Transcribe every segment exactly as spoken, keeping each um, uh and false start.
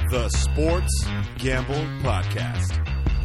The Sports Gamble Podcast.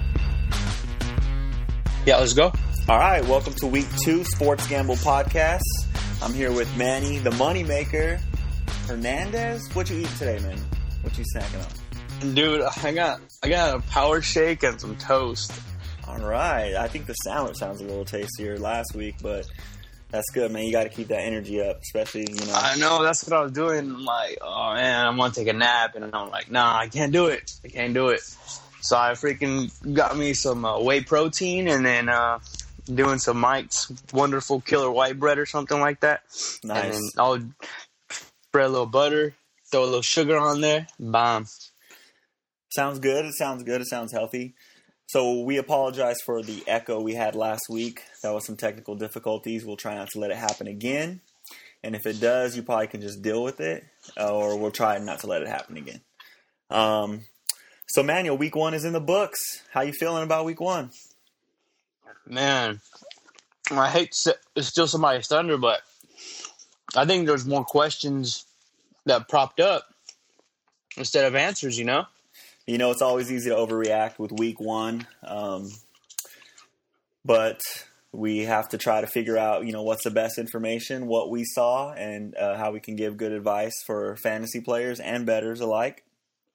Yeah, let's go. All right, welcome to week two Sports Gamble Podcast. I'm here with Manny, the moneymaker. Hernandez, what you eating today, man? What you snacking on? Dude, I got I got a power shake and some toast. All right, I think the sandwich sounds a little tastier last week, but that's good, man. You got to keep that energy up, especially, you know. I know, that's what I was doing. I'm like, oh man, I want to take a nap, and I'm like, nah, I can't do it. I can't do it. So I freaking got me some uh, whey protein, and then uh, doing some Mike's Wonderful Killer White Bread or something like that. Nice. And then I'll spread a little butter, throw a little sugar on there, bomb. Sounds good. It sounds good. It sounds healthy. So we apologize for the echo we had last week. That was some technical difficulties. We'll try not to let it happen again. And if it does, you probably can just deal with it, or we'll try not to let it happen again. Um, so, Manuel, week one is in the books. How you feeling about week one? Man, I hate to steal somebody's thunder, but I think there's more questions that propped up instead of answers, you know? You know, it's always easy to overreact with week one, um, but we have to try to figure out, you know, what's the best information, what we saw, and uh, how we can give good advice for fantasy players and bettors alike.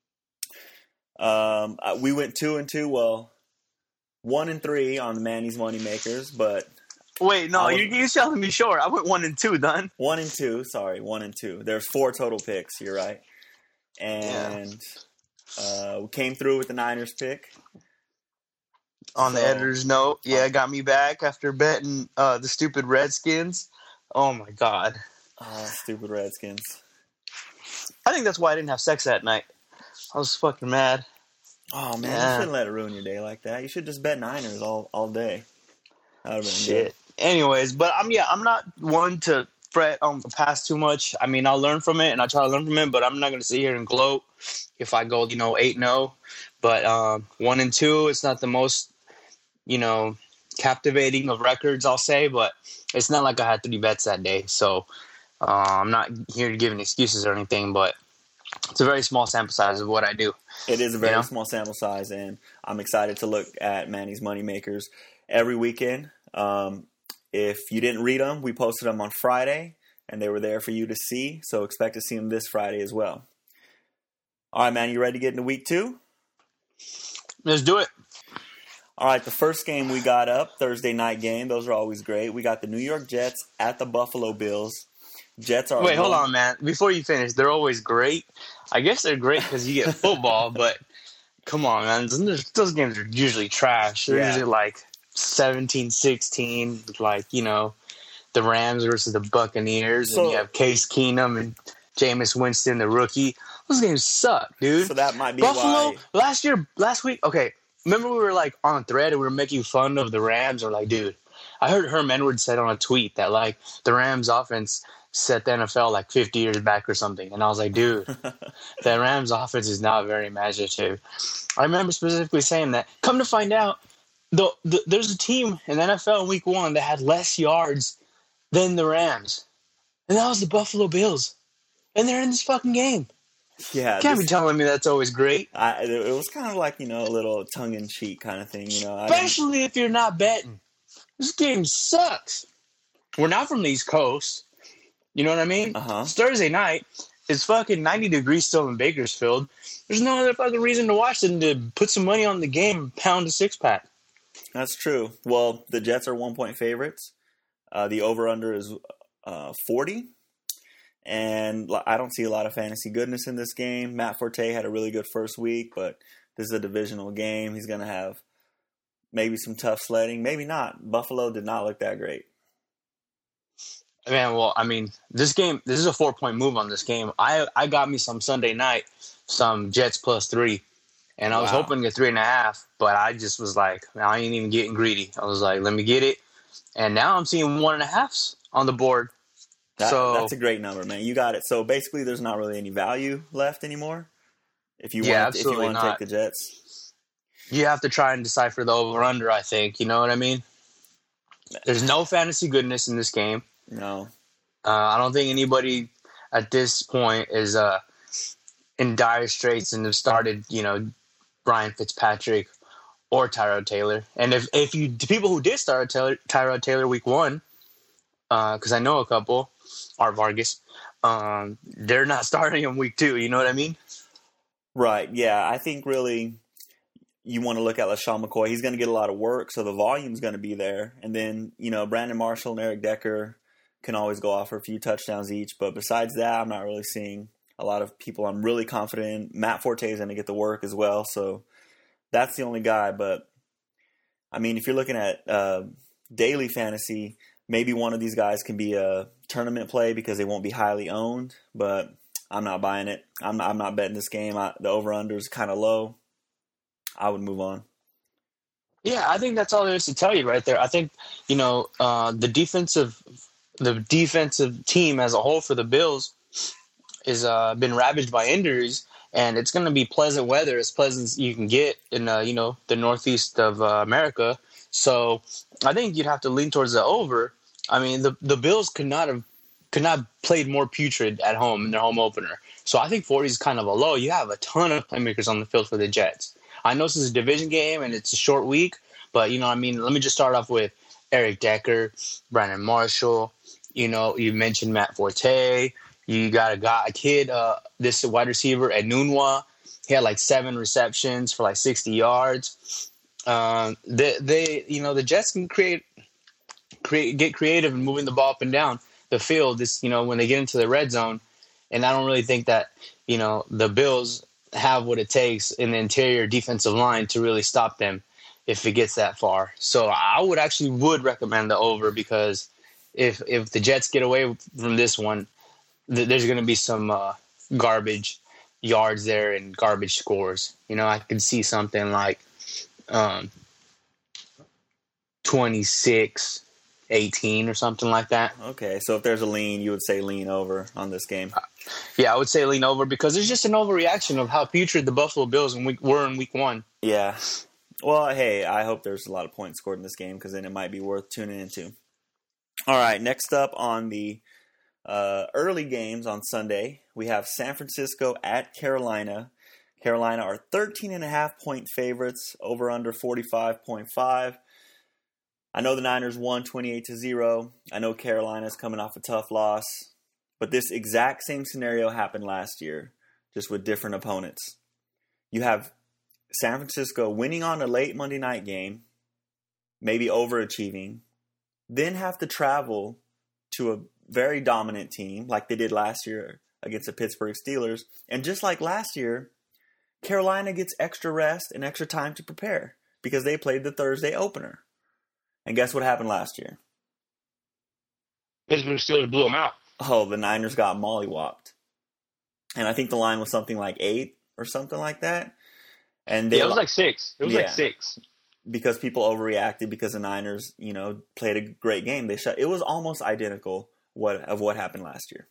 Um, we went two and two, well, one and three on the Manny's Moneymakers, but... Wait, no, was, you're, you're selling me short. I went one and two, done. One and two, sorry, one and two. There's four total picks, you're right. And... Yeah. Uh, we came through with the Niners pick. On so, the editor's note, yeah, got me back after betting uh, the stupid Redskins. Oh, my God. Oh, stupid Redskins. I think that's why I didn't have sex that night. I was fucking mad. Oh, man, yeah. You shouldn't let it ruin your day like that. You should just bet Niners all, all day. That would have been Shit. good. Anyways, but I'm yeah, I'm not one to fret on the past too much. I mean, I'll learn from it, and I try to learn from it, but I'm not going to sit here and gloat if I go, you know, eight and oh. But um, one and two, it's not the most, you know, captivating of records, I'll say, but it's not like I had three bets that day. So uh, I'm not here to give any excuses or anything, but it's a very small sample size of what I do. It is a very you know? small sample size, and I'm excited to look at Manny's Moneymakers every weekend. Um, if you didn't read them, we posted them on Friday, and they were there for you to see, so expect to see them this Friday as well. All right, man, you ready to get into week two? Let's do it. All right, the first game we got up, Thursday night game. Those are always great. We got the New York Jets at the Buffalo Bills. Jets are... Wait, hold on, man. Before you finish, they're always great. I guess they're great because you get football, but come on, man. Those games are usually trash. They're Yeah. usually like seventeen sixteen, like, you know, the Rams versus the Buccaneers, So- and you have Case Keenum and Jameis Winston, the rookie. Those games suck, dude. So that might be Buffalo, why... last year, last week, okay, remember we were like on a thread and we were making fun of the Rams, or like, dude, I heard Herm Edwards said on a tweet that like the Rams offense set the N F L like fifty years back or something. And I was like, dude, the Rams offense is not very imaginative. I remember specifically saying that. Come to find out, the, the, there's a team in the N F L in week one that had less yards than the Rams. And that was the Buffalo Bills. And they're in this fucking game. Yeah, You can't this- be telling me that's always great. I, it was kind of like, you know, a little tongue-in-cheek kind of thing, you know. I Especially if you're not betting. This game sucks. We're not from the East Coast. You know what I mean? Uh-huh. It's Thursday night. It's fucking ninety degrees still in Bakersfield. There's no other fucking reason to watch than to put some money on the game and pound a six-pack. That's true. Well, the Jets are one-point favorites. Uh, the over-under is uh, forty. And I don't see a lot of fantasy goodness in this game. Matt Forte had a really good first week, but this is a divisional game. He's going to have maybe some tough sledding. Maybe not. Buffalo did not look that great. Man, well, I mean, this game, this is a four-point move on this game. I I got me some Sunday night, some Jets plus three. And I was Wow. hoping to get three and a half, but I just was like, I ain't even getting greedy. I was like, let me get it. And now I'm seeing one and a halfs on the board. That, so that's a great number, man. You got it. So basically, there's not really any value left anymore. If you Yeah, want, if you absolutely want to not. take the Jets, you have to try and decipher the over-under, I think. You know what I mean? There's no fantasy goodness in this game. no. Uh, I don't think anybody at this point is uh, in dire straits and have started, you know, Ryan Fitzpatrick or Tyrod Taylor. And if, if you, the people who did start Taylor, Tyrod Taylor week one, because uh, I know a couple, Art Vargas, um, they're not starting him week two. You know what I mean? Right. Yeah. I think really you want to look at LaShawn McCoy. He's going to get a lot of work, so the volume's going to be there. And then, you know, Brandon Marshall and Eric Decker can always go off for a few touchdowns each. But besides that, I'm not really seeing a lot of people I'm really confident in. Matt Forte is going to get the work as well. So that's the only guy. But, I mean, if you're looking at uh, daily fantasy, maybe one of these guys can be a tournament play because they won't be highly owned. But I'm not buying it. I'm not, I'm not betting this game. I, the over-under is kind of low. I would move on. Yeah, I think that's all there is to tell you right there. I think, you know, uh, the defensive the defensive team as a whole for the Bills is uh, been ravaged by injuries, and it's going to be pleasant weather, as pleasant as you can get in, uh, you know, the northeast of uh, America. So I think you'd have to lean towards the over. I mean, the the Bills could not have could not have played more putrid at home in their home opener. So I think forty is kind of a low. You have a ton of playmakers on the field for the Jets. I know this is a division game and it's a short week, but, you know, I mean, let me just start off with Eric Decker, Brandon Marshall. You know, you mentioned Matt Forte. You got a guy, a kid, uh, this wide receiver at Nunwa. He had like seven receptions for like sixty yards. Um, they, they, you know, the Jets can create, create, get creative in moving the ball up and down the field. This, you know, when they get into the red zone, and I don't really think that, you know, the Bills have what it takes in the interior defensive line to really stop them if it gets that far. So I would actually would recommend the over, because if if the Jets get away from this one, th- there's going to be some uh, garbage yards there and garbage scores. You know, I could see something like um, twenty-six eighteen or something like that. Okay, so if there's a lean, you would say lean over on this game. Yeah, I would say lean over, because there's just an overreaction of how putrid the Buffalo Bills in week, were in week one. Yeah. Well, hey, I hope there's a lot of points scored in this game, because then it might be worth tuning into. All right, next up on the uh, early games on Sunday, we have San Francisco at Carolina. Carolina are thirteen and a half point favorites, over under forty-five point five. I know the Niners won twenty-eight to zero. I know Carolina's coming off a tough loss. But this exact same scenario happened last year, just with different opponents. You have San Francisco winning on a late Monday night game, maybe overachieving, then have to travel to a very dominant team like they did last year against the Pittsburgh Steelers. And just like last year, Carolina gets extra rest and extra time to prepare because they played the Thursday opener. And guess what happened last year? Pittsburgh Steelers blew them out. Oh, the Niners got mollywopped. And I think the line was something like eight or something like that. And they yeah, it was like six. It was yeah, like six. Because people overreacted because the Niners, you know, played a great game. They shut. It was almost identical what of what happened last year.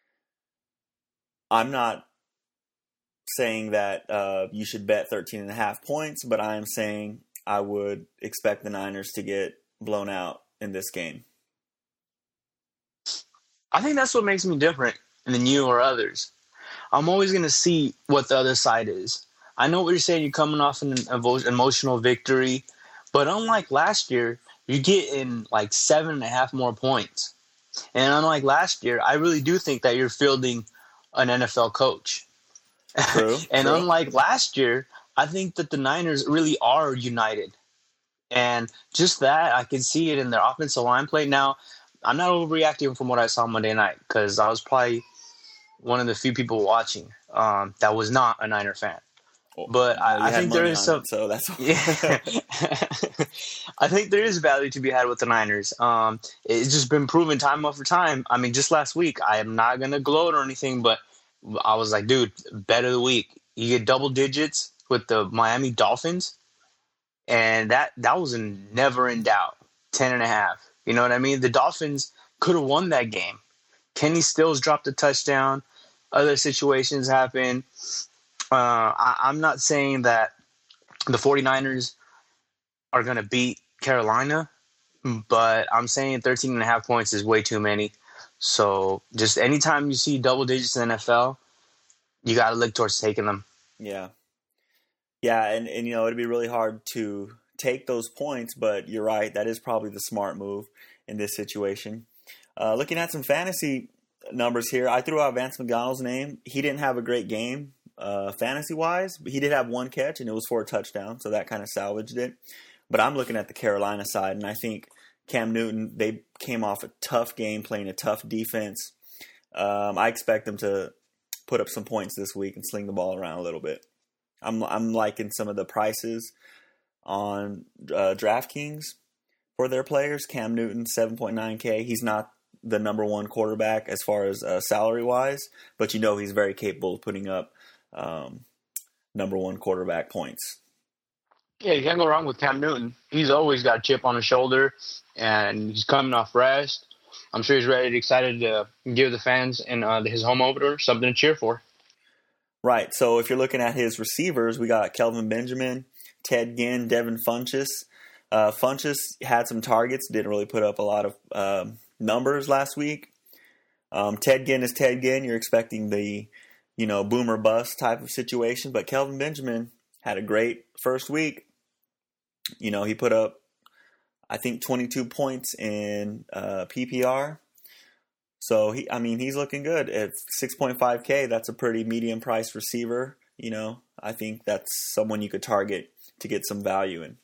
I'm not saying that uh, you should bet thirteen and a half points, but I am saying I would expect the Niners to get blown out in this game. I think that's what makes me different than you or others. I'm always going to see what the other side is. I know what you're saying. You're coming off an emotional victory. But unlike last year, you're getting like seven and a half more points. And unlike last year, I really do think that you're fielding an N F L coach. True. and true. unlike last year, I think that the Niners really are united. And just that, I can see it in their offensive line play. Now, I'm not overreacting from what I saw Monday night, because I was probably one of the few people watching um, that was not a Niner fan. But well, I, I think there is some. It, so that's yeah. I think there is value to be had with the Niners. Um, it's just been proven time over time. I mean, just last week, I am not going to gloat or anything, but I was like, dude, bet of the week. You get double digits with the Miami Dolphins, and that that was in, never in doubt. Ten and a half. You know what I mean? The Dolphins could have won that game. Kenny Stills dropped a touchdown. Other situations happen. Uh, I, I'm not saying that the 49ers are going to beat Carolina, but I'm saying thirteen and a half points is way too many. So just anytime you see double digits in the N F L, you got to look towards taking them. Yeah. Yeah, and, and, you know, it'd be really hard to take those points, but you're right. That is probably the smart move in this situation. Uh, looking at some fantasy numbers here, I threw out Vance McDonald's name. He didn't have a great game uh, fantasy-wise, but he did have one catch, and it was for a touchdown, so that kind of salvaged it. But I'm looking at the Carolina side, and I think Cam Newton, they came off a tough game, playing a tough defense. Um, I expect them to put up some points this week and sling the ball around a little bit. I'm I'm liking some of the prices on uh, DraftKings for their players. Cam Newton, seven point nine K. He's not the number one quarterback as far as uh, salary-wise, but you know he's very capable of putting up um, number one quarterback points. Yeah, you can't go wrong with Cam Newton. He's always got a chip on his shoulder, and he's coming off rest. I'm sure he's ready, excited to give the fans and uh, his home opener something to cheer for. Right. So if you're looking at his receivers, we got Kelvin Benjamin, Ted Ginn, Devin Funchess. Uh, Funchess had some targets, didn't really put up a lot of uh, numbers last week. Um, Ted Ginn is Ted Ginn. You're expecting the, you know, boomer bust type of situation, but Kelvin Benjamin had a great first week. You know, he put up, I think, twenty-two points in uh, P P R. So, he, I mean, he's looking good. At six point five K, that's a pretty medium-priced receiver. You know, I think that's someone you could target to get some value in.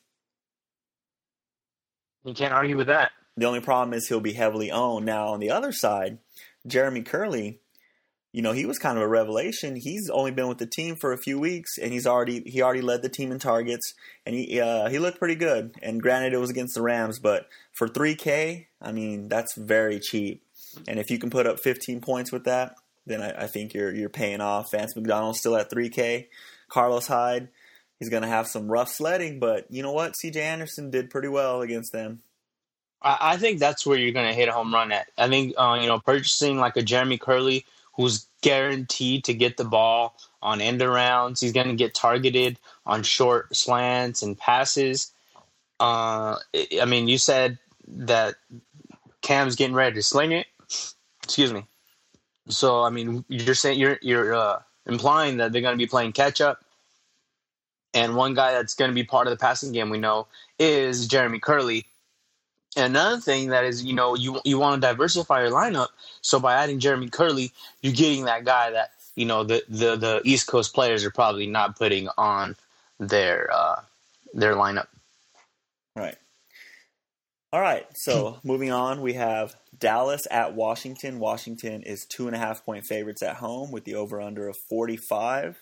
You can't argue with that. The only problem is he'll be heavily owned. Now, on the other side, Jeremy Curley, you know, he was kind of a revelation. He's only been with the team for a few weeks, and he's already he already led the team in targets, and he uh, he looked pretty good. And granted, it was against the Rams, but for three K, I mean, that's very cheap. And if you can put up fifteen points with that, then I, I think you're you're paying off. Vance McDonald's still at three K. Carlos Hyde, he's going to have some rough sledding, but you know what? C J Anderson did pretty well against them. I, I think that's where you're going to hit a home run at. I think, uh, you know, purchasing like a Jeremy Curley who's guaranteed to get the ball on end arounds. He's going to get targeted on short slants and passes. Uh, I mean, you said that Cam's getting ready to sling it. Excuse me. So, I mean, you're saying you're you're uh, implying that they're going to be playing catch up, and one guy that's going to be part of the passing game we know is Jeremy Curley. And another thing that is, you know, you you want to diversify your lineup. So by adding Jeremy Curley, you're getting that guy that, you know, the the, the East Coast players are probably not putting on their uh, their lineup. Right. All right, so moving on, we have Dallas at Washington. Washington is two and a half point favorites at home with the over-under of forty-five.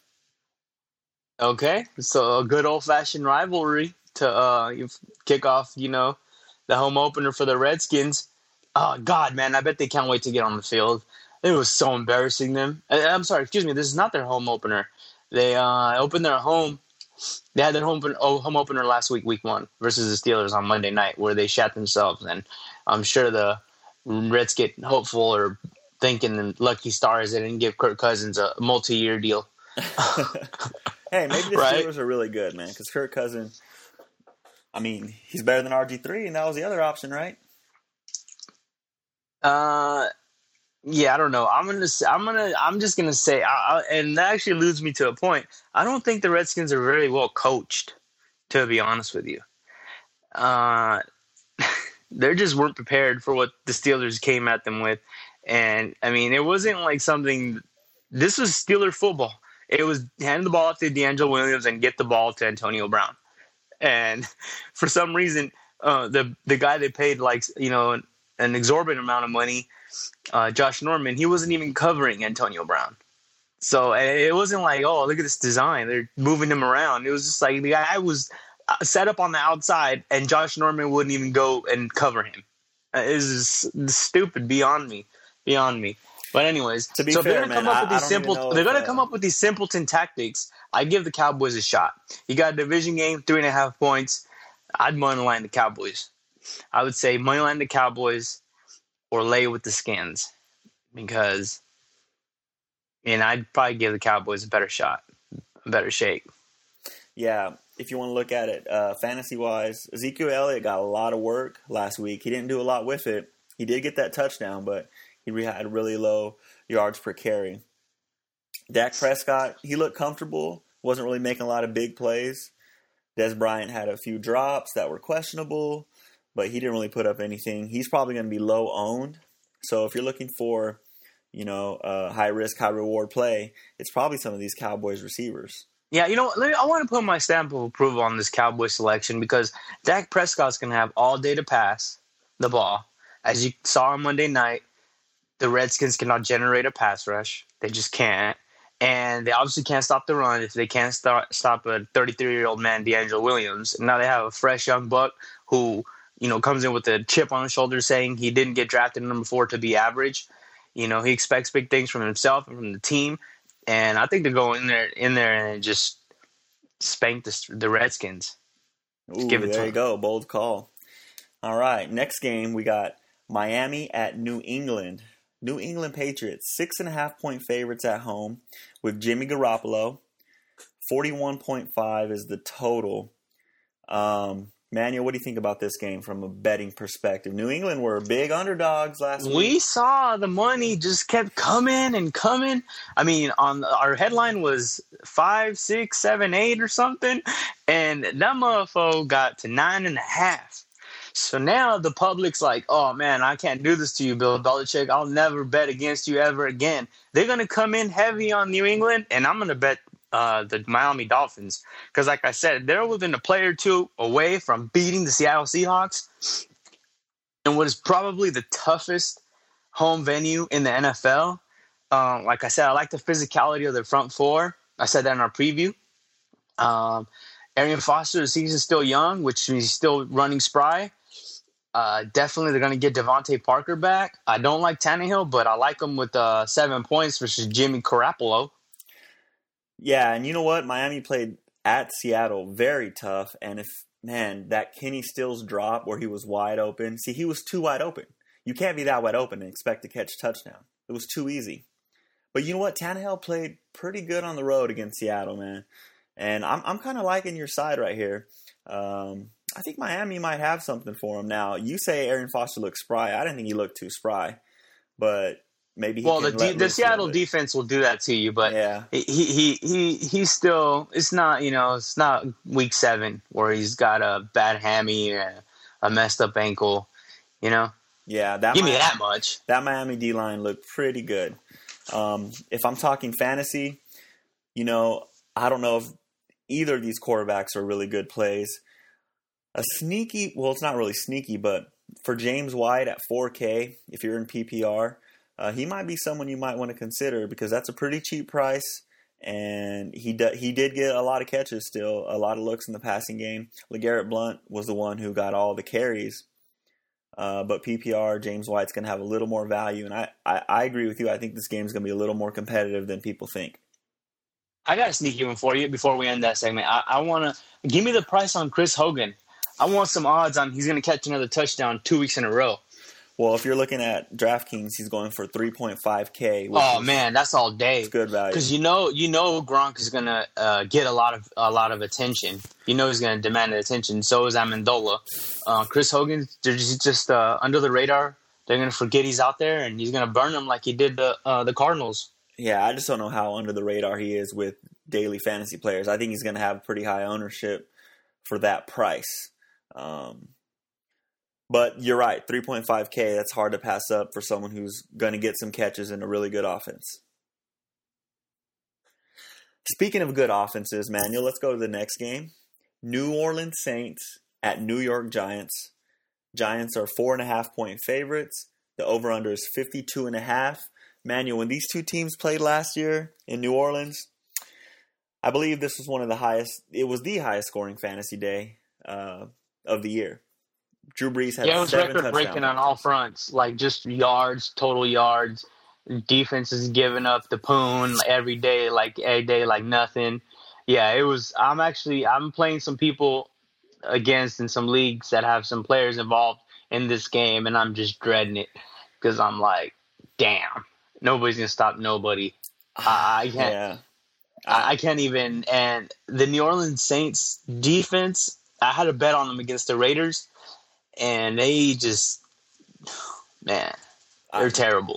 Okay, so a good old-fashioned rivalry to uh, kick off, you know, the home opener for the Redskins. Oh, God, man, I bet they can't wait to get on the field. It was so embarrassing them. I'm sorry, excuse me, this is not their home opener. They uh, opened their home. They had their home, oh, home opener last week, week one, versus the Steelers on Monday night, where they shat themselves. And I'm sure the Reds get hopeful or thinking and lucky stars they didn't give Kirk Cousins a multi-year deal. Hey, maybe the right? Steelers are really good, man, because Kirk Cousins, I mean, he's better than R G three, and that was the other option, right? Uh, yeah, I don't know. I'm gonna, I'm gonna, I'm just gonna say, I, I, and that actually leads me to a point. I don't think the Redskins are very well coached, to be honest with you. Uh, they just weren't prepared for what the Steelers came at them with, and I mean, it wasn't like something. This was Steeler football. It was hand the ball off to DeAngelo Williams and get the ball to Antonio Brown. And for some reason, uh, the the guy they paid like you know an, an exorbitant amount of money, uh, Josh Norman, he wasn't even covering Antonio Brown. So it wasn't like, oh, look at this design. They're moving him around. It was just like the guy was set up on the outside, and Josh Norman wouldn't even go and cover him. It was stupid beyond me, beyond me. But anyways, to be so fair, they're gonna man, come up I, with these I simple. know they're if, gonna uh, come up with these simpleton tactics. I give the Cowboys a shot. You got a division game, three and a half points. I'd moneyline the Cowboys. I would say moneyline the Cowboys or lay with the Skins because, and I'd probably give the Cowboys a better shot, a better shake. Yeah, if you want to look at it uh, fantasy-wise, Ezekiel Elliott got a lot of work last week. He didn't do a lot with it. He did get that touchdown, but he had really low yards per carry. Dak Prescott, he looked comfortable, wasn't really making a lot of big plays. Des Bryant had a few drops that were questionable, but he didn't really put up anything. He's probably going to be low owned. So if you're looking for, you know, a high risk, high reward play, it's probably some of these Cowboys receivers. Yeah, you know what? Let me, I want to put my stamp of approval on this Cowboy selection because Dak Prescott's going to have all day to pass the ball. As you saw on Monday night, the Redskins cannot generate a pass rush. They just can't. And they obviously can't stop the run if they can't start, stop a thirty-three-year-old man, DeAngelo Williams. And now they have a fresh young buck who, you know, comes in with a chip on his shoulder saying he didn't get drafted number four to be average. You know, he expects big things from himself and from the team. And I think they're going in there, in there and just spank the, the Redskins. Ooh, give it there you go. Bold call. All right, next game we got Miami at New England. New England Patriots, six and a half point favorites at home with Jimmy Garoppolo. forty-one point five is the total. Um, Manuel, what do you think about this game from a betting perspective? New England were big underdogs last week. We saw the money just kept coming and coming. I mean, on our headline was five, six, seven, eight or something, and that motherfucker got to nine and a half. So now the public's like, oh, man, I can't do this to you, Bill Belichick. I'll never bet against you ever again. They're going to come in heavy on New England, and I'm going to bet uh, the Miami Dolphins. Because, like I said, they're within a play or two away from beating the Seattle Seahawks in what is probably the toughest home venue in the N F L. Um, like I said, I like the physicality of their front four. I said that in our preview. Um, Arian Foster, the season's still young, which means he's still running spry. Uh, definitely, they're going to get Devontae Parker back. I don't like Tannehill, but I like him with uh, seven points versus Jimmy Garoppolo. Yeah, and you know what? Miami played at Seattle very tough. And if, man, that Kenny Stills drop where he was wide open. See, he was too wide open. You can't be that wide open and expect to catch a touchdown. It was too easy. But you know what? Tannehill played pretty good on the road against Seattle, man. And I'm I'm kind of liking your side right here. Um, I think Miami might have something for him. Now, you say Arian Foster looks spry. I didn't think he looked too spry, but maybe he well, can the the Seattle defense will do that to you, but yeah. he he he he's still. It's not you know it's not week seven where he's got a bad hammy or a messed up ankle. You know. Yeah, that give Miami, me that much. That Miami D line looked pretty good. Um, if I'm talking fantasy, you know, I don't know if either of these quarterbacks are really good plays. A sneaky, well, it's not really sneaky, but for James White at four K, if you're in P P R, uh, he might be someone you might want to consider because that's a pretty cheap price, and he do, he did get a lot of catches still, a lot of looks in the passing game. LeGarrette Blount was the one who got all the carries, uh, but P P R, James White's going to have a little more value, and I, I, I agree with you. I think this game's going to be a little more competitive than people think. I got a sneaky one for you before we end that segment. I, I want to give me the price on Chris Hogan. I want some odds on he's going to catch another touchdown two weeks in a row. Well, if you're looking at DraftKings, he's going for three point five K. Oh is, man, that's all day. It's good value because you know, you know, Gronk is going to uh, get a lot of a lot of attention. You know, he's going to demand attention. So is Amendola. Uh, Chris Hogan, they're just, just uh, under the radar. They're going to forget he's out there, and he's going to burn them like he did the uh, the Cardinals. Yeah, I just don't know how under the radar he is with daily fantasy players. I think he's going to have pretty high ownership for that price. Um, but you're right, three point five K, that's hard to pass up for someone who's going to get some catches in a really good offense. Speaking of good offenses, Manuel, let's go to the next game. New Orleans Saints at New York Giants. Giants are four and a half point favorites. The over-under is fifty-two and a half. Manuel, when these two teams played last year in New Orleans, I believe this was one of the highest, it was the highest scoring fantasy day uh, of the year. Drew Brees had yeah, it was seven record breaking on all fronts, like just yards, total yards. Defense is giving up the poon every day, like every day, like nothing. Yeah, it was. I'm actually I'm playing some people against in some leagues that have some players involved in this game, and I'm just dreading it because I'm like, damn, nobody's gonna stop nobody. I, I can't. Yeah. I, I can't even. And the New Orleans Saints defense, I had a bet on them against the Raiders. And they just, man, they're I, terrible.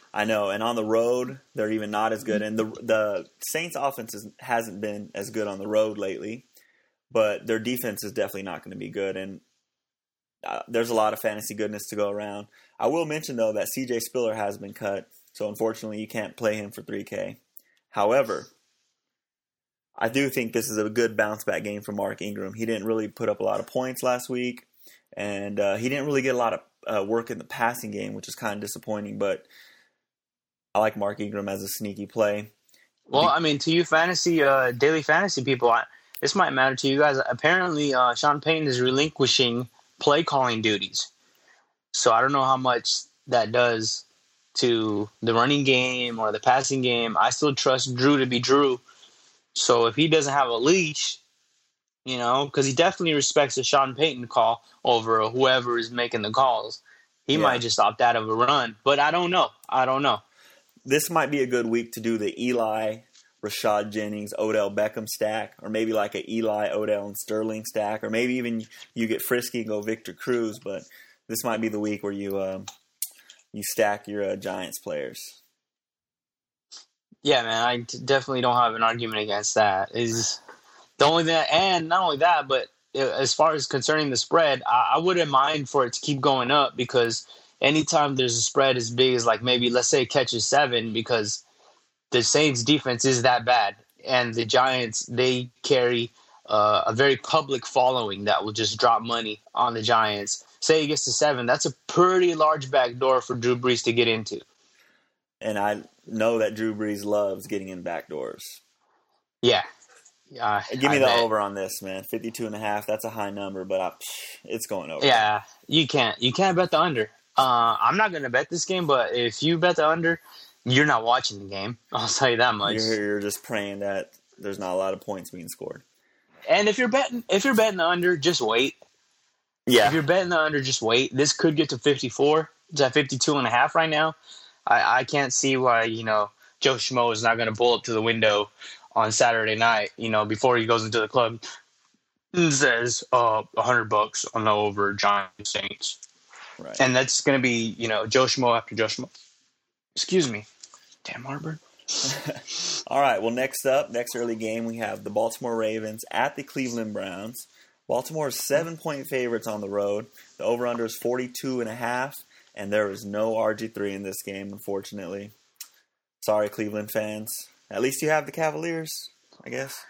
I know, and on the road, they're even not as good. And the the Saints' offense is, hasn't been as good on the road lately, but their defense is definitely not going to be good. And uh, there's a lot of fantasy goodness to go around. I will mention, though, that C J Spiller has been cut, so unfortunately you can't play him for three K. However, I do think this is a good bounce-back game for Mark Ingram. He didn't really put up a lot of points last week, and uh, he didn't really get a lot of uh, work in the passing game, which is kind of disappointing, but I like Mark Ingram as a sneaky play. Well, I mean, to you fantasy, uh, daily fantasy people, I, this might matter to you guys. Apparently, uh, Sean Payton is relinquishing play calling duties. So I don't know how much that does to the running game or the passing game. I still trust Drew to be Drew. So if he doesn't have a leash, you know, because he definitely respects the Sean Payton call over whoever is making the calls, he yeah. might just opt out of a run. But I don't know. I don't know. This might be a good week to do the Eli, Rashad Jennings, Odell Beckham stack, or maybe like a Eli, Odell, and Sterling stack, or maybe even you get frisky and go Victor Cruz. But this might be the week where you um, you stack your uh, Giants players. Yeah, man, I d- definitely don't have an argument against that. Is the only thing, and not only that, but as far as concerning the spread, I, I wouldn't mind for it to keep going up because anytime there's a spread as big as like maybe let's say it catches seven, because the Saints defense is that bad, and the Giants they carry uh, a very public following that will just drop money on the Giants. Say it gets to seven, that's a pretty large backdoor for Drew Brees to get into. And I know that Drew Brees loves getting in backdoors. Yeah. Uh, Give me I the bet. over on this, man. fifty-two and a half, that's a high number, but I, it's going over. Yeah, you can't. You can't bet the under. Uh, I'm not going to bet this game, but if you bet the under, you're not watching the game. I'll tell you that much. You're, you're just praying that there's not a lot of points being scored. And if you're betting, if you're betting the under, just wait. Yeah. If you're betting the under, just wait. This could get to fifty-four. It's at fifty-two and a half right now. I, I can't see why, you know, Joe Schmo is not going to pull up to the window on Saturday night, you know, before he goes into the club and says, uh, a hundred bucks on the over Giants Saints. Right. And that's going to be, you know, Joe Schmo after Joe Schmo. Excuse me. Damn Harvard. All right. Well, next up, next early game, we have the Baltimore Ravens at the Cleveland Browns. Baltimore is seven-point favorites on the road. The over-under is forty-two and a half, and there is no R G three in this game, unfortunately. Sorry, Cleveland fans. At least you have the Cavaliers, I guess.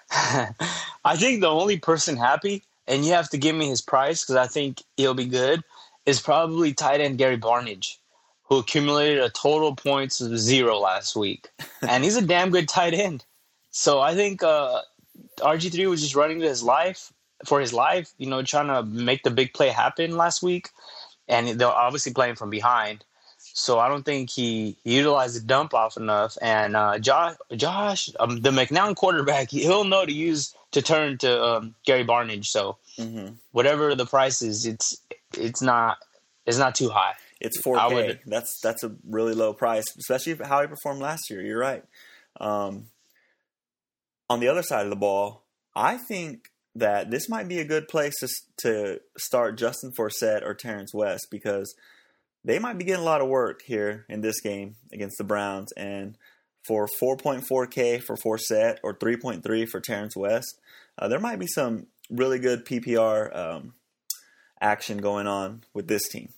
I think the only person happy, and you have to give me his price because I think he'll be good, is probably tight end Gary Barnidge, who accumulated a total points of zero last week. And he's a damn good tight end. So I think uh, R G three was just running to his life, for his life, you know, trying to make the big play happen last week. And they're obviously playing from behind. So I don't think he utilized the dump off enough. And uh, Josh, Josh um, the McNown quarterback, he'll know to use to turn to um, Gary Barnidge. So mm-hmm. whatever the price is, it's it's not it's not too high. It's four K. That's that's a really low price, especially how he performed last year. You're right. Um, on the other side of the ball, I think that this might be a good place to, to start Justin Forsett or Terrence West because they might be getting a lot of work here in this game against the Browns. And for four point four K for Forsett or three point three for Terrence West, uh, there might be some really good P P R um, action going on with this team.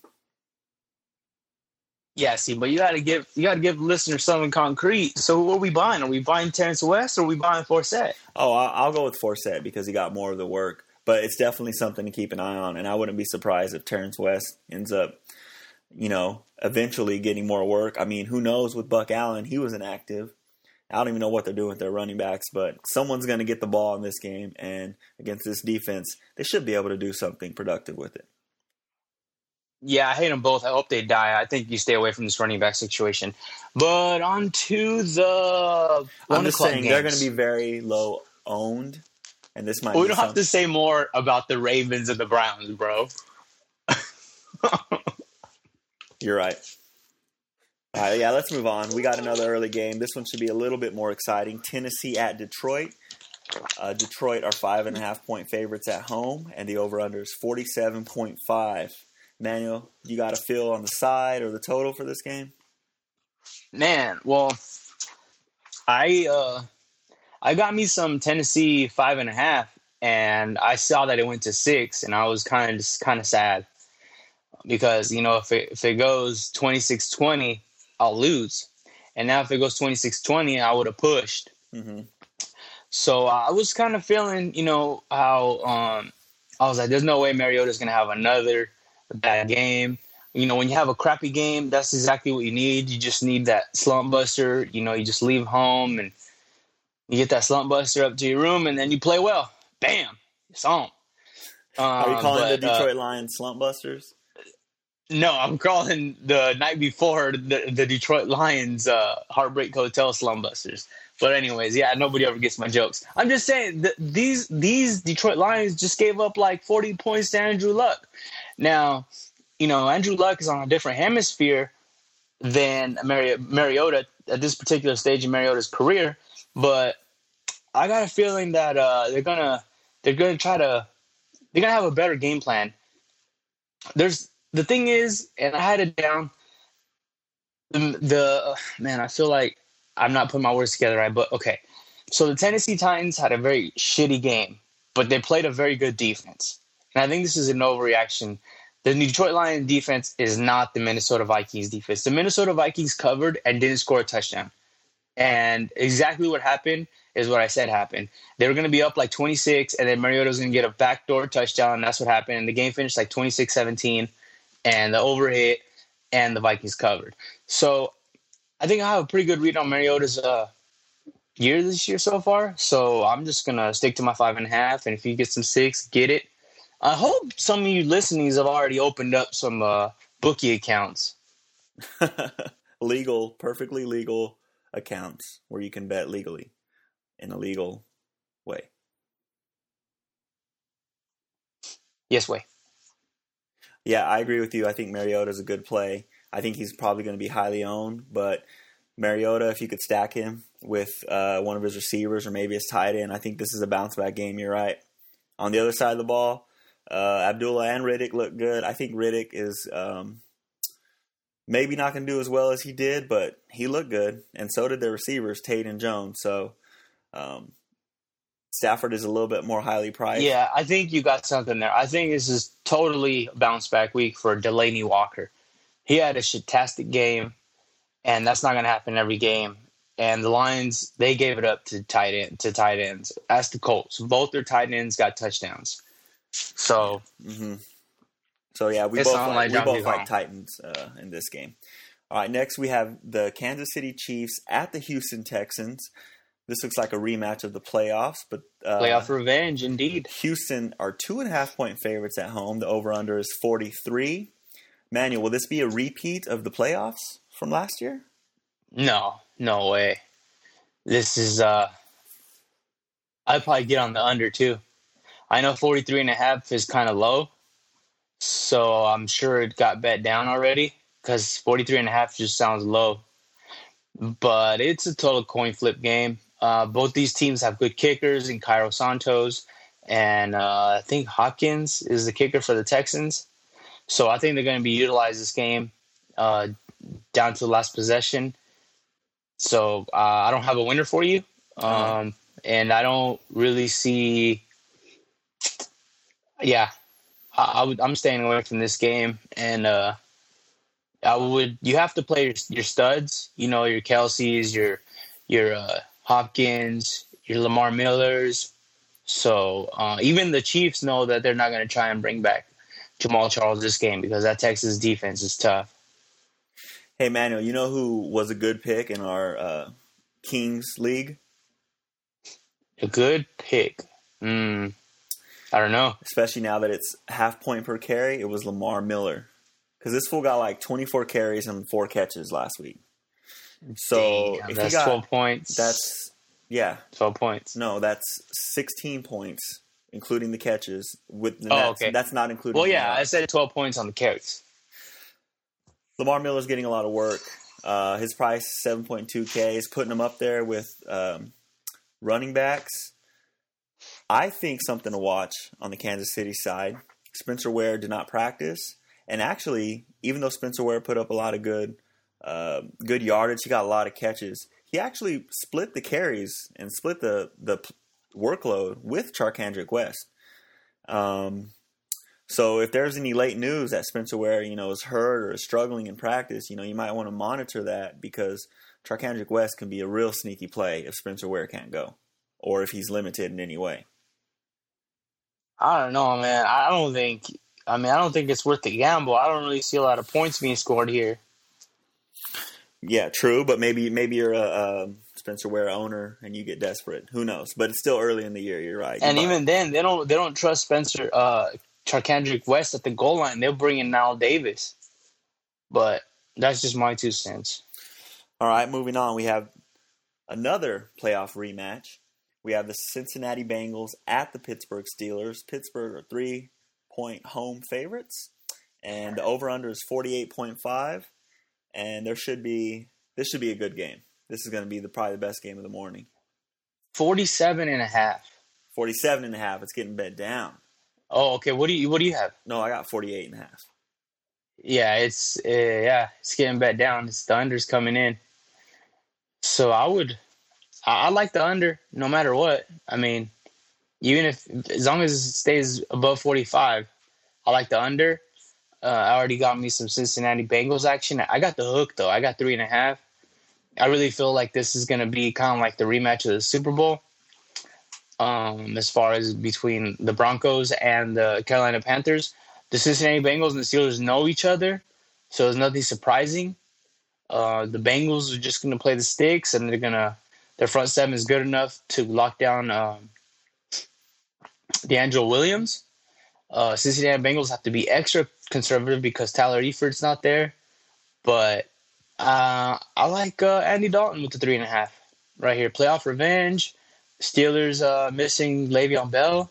Yeah, see, but you gotta give you gotta give listeners something concrete. So what are we buying? Are we buying Terrence West or are we buying Forsett? Oh, I'll go with Forsett because he got more of the work. But it's definitely something to keep an eye on, and I wouldn't be surprised if Terrence West ends up, you know, eventually getting more work. I mean, who knows with Buck Allen? He was inactive. I don't even know what they're doing with their running backs, but someone's going to get the ball in this game, and against this defense, they should be able to do something productive with it. Yeah, I hate them both. I hope they die. I think you stay away from this running back situation. But on to the I'm just saying games. They're going to be very low owned, and this might. Well, be we don't something. have to say more about the Ravens and the Browns, bro. You're right. All right, yeah, let's move on. We got another early game. This one should be a little bit more exciting. Tennessee at Detroit. Uh, Detroit are five and a half point favorites at home, and the over/under is forty-seven point five. Manuel, you got a feel on the side or the total for this game? Man, well, I uh, I got me some Tennessee five and a half, and I saw that it went to six, and I was kind of just kind of sad because you know if it if it goes twenty-six twenty, I'll lose, and now if it goes twenty-six twenty, I would have pushed. Mm-hmm. So uh, I was kind of feeling, you know, how um, I was like, there's no way Mariota's going to have another bad game. You know, when you have a crappy game, that's exactly what you need. You just need that slump buster. You know, you just leave home and you get that slump buster up to your room, and then you play well. Bam, it's on. Um, Are you calling but, the Detroit uh, Lions slump busters? No, I'm calling the night before the, the Detroit Lions uh, Heartbreak Hotel slump busters. But anyways, yeah, nobody ever gets my jokes. I'm just saying that these these Detroit Lions just gave up like forty points to Andrew Luck. Now, you know, Andrew Luck is on a different hemisphere than Mari- Mariota at this particular stage in Mariota's career. But I got a feeling that uh, they're gonna they're gonna try to they're gonna have a better game plan. There's the thing is, and I had it down. The, the uh, man, I feel like I'm not putting my words together right, but okay. So the Tennessee Titans had a very shitty game, but they played a very good defense. And I think this is an overreaction. The Detroit Lions defense is not the Minnesota Vikings defense. The Minnesota Vikings covered and didn't score a touchdown. And exactly what happened is what I said happened. They were going to be up like twenty-six, and then Mariota was going to get a backdoor touchdown, and that's what happened. And the game finished like twenty-six seventeen, and the over hit, and the Vikings covered. So I think I have a pretty good read on Mariota's uh, year this year so far. So I'm just going to stick to my five and a half, and if you get some six, get it. I hope some of you listenings have already opened up some uh, bookie accounts. Legal, perfectly legal accounts where you can bet legally in a legal way. Yes, way. Yeah, I agree with you. I think Mariota is a good play. I think he's probably going to be highly owned, but Mariota, if you could stack him with uh, one of his receivers or maybe his tight end, I think this is a bounce-back game. You're right. On the other side of the ball, uh, Abdullah and Riddick look good. I think Riddick is um, maybe not going to do as well as he did, but he looked good, and so did the receivers, Tate and Jones. So um, Stafford is a little bit more highly priced. Yeah, I think you got something there. I think this is totally a bounce-back week for Delaney Walker. He had a shitastic game, and that's not going to happen every game. And the Lions, they gave it up to tight end to tight ends. That's the Colts. Both their tight ends got touchdowns. So, mm-hmm. so yeah, we It's both not like, like we John both like Duggan. Titans uh, in this game. All right, next we have the Kansas City Chiefs at the Houston Texans. This looks like a rematch of the playoffs, but uh, playoff revenge, indeed. Houston are two and a half point favorites at home. The over-under is forty-three. Manuel, will this be a repeat of the playoffs from last year? No, no way. This is, uh, I'd probably get on the under, too. I know forty-three and a half is kind of low, so I'm sure it got bet down already because forty-three and a half just sounds low. But it's a total coin flip game. Uh, both these teams have good kickers in Cairo Santos, and uh, I think Hopkins is the kicker for the Texans. So I think they're going to be utilized this game uh, down to the last possession. So uh, I don't have a winner for you, um, and I don't really see. Yeah, I, I would, I'm staying away from this game, and uh, I would. You have to play your, your studs. You know, your Kelce's, your your uh, Hopkins, your Lamar Millers. So uh, even the Chiefs know that they're not going to try and bring back Jamal Charles this game because that Texas defense is tough. Hey, Manuel, you know who was a good pick in our uh, Kings League? A good pick. Mm, I don't know. Especially now that it's half point per carry, it was Lamar Miller. Because this fool got like twenty-four carries and four catches last week. So Damn, if that's he got, twelve points. That's, yeah. twelve points. No, that's sixteen points, including the catches. With Oh, that's, okay. That's not including Well, the yeah, yards. I said twelve points on the carries. Lamar Miller's getting a lot of work. Uh, his price, seven point two K, is putting him up there with um, running backs. I think something to watch on the Kansas City side. Spencer Ware did not practice. And actually, even though Spencer Ware put up a lot of good uh, good yardage. He got a lot of catches. He actually split the carries and split the the workload with Charcandrick West. Um, so if there's any late news that Spencer Ware, you know, is hurt or is struggling in practice, you know, you might want to monitor that because Charcandrick West can be a real sneaky play if Spencer Ware can't go or if he's limited in any way. I don't know, man. I don't think. I mean, I don't think it's worth the gamble. I don't really see a lot of points being scored here. Yeah, true, but maybe maybe you're a, a Spencer Ware owner and you get desperate. Who knows? But it's still early in the year. You're right. You And buy- even then, they don't they don't trust Spencer uh, Charcandrick West at the goal line. They'll bring in Nile Davis. But that's just my two cents. All right, moving on. We have another playoff rematch. We have the Cincinnati Bengals at the Pittsburgh Steelers. Pittsburgh are three-point home favorites, and the over-under is forty-eight point five. And there should be this should be a good game. This is going to be the probably the best game of the morning. forty-seven and a half. forty-seven and a half. It's getting bet down. Oh, okay. What do you what do you have? No, I got forty-eight and a half. Yeah, it's uh, yeah, it's getting bet down. It's the under's coming in. So I would, I, I like the under no matter what. I mean, even if as long as it stays above forty-five, I like the under. Uh, I already got me some Cincinnati Bengals action. I got the hook though. I got three and a half. I really feel like this is going to be kind of like the rematch of the Super Bowl. Um, as far as between the Broncos and the Carolina Panthers, the Cincinnati Bengals and the Steelers know each other, so there's nothing surprising. Uh, the Bengals are just going to play the sticks, and they're gonna their front seven is good enough to lock down um, DeAngelo Williams. Uh, Cincinnati Bengals have to be extra conservative because Tyler Eiffert's not there, but uh, I like uh, Andy Dalton with the three and a half right here. Playoff revenge. Steelers uh, missing Le'Veon Bell.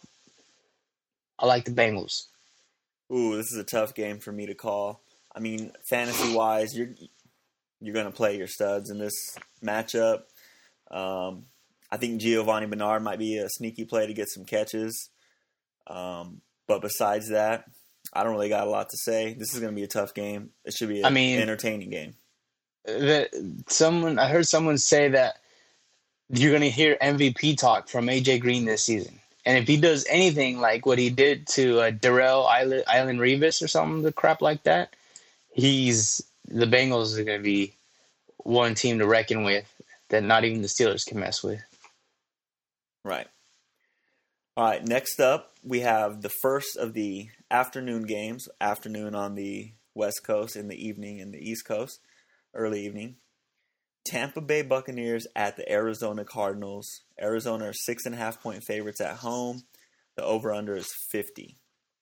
I like the Bengals. Ooh, this is a tough game for me to call. I mean, fantasy-wise, you're you're going to play your studs in this matchup. Um, I think Giovanni Bernard might be a sneaky play to get some catches. Um, but besides that, I don't really got a lot to say. This is going to be a tough game. It should be an I mean, entertaining game. That someone I heard someone say that you're going to hear M V P talk from A J Green this season. And if he does anything like what he did to uh, Darrell Island, Island Revis or something, the crap like that, he's the Bengals are going to be one team to reckon with that not even the Steelers can mess with. Right. All right, next up, we have the first of the afternoon games, afternoon on the West Coast, in the evening in the East Coast, early evening. Tampa Bay Buccaneers at the Arizona Cardinals. Arizona are six and a half point favorites at home. The over-under is fifty.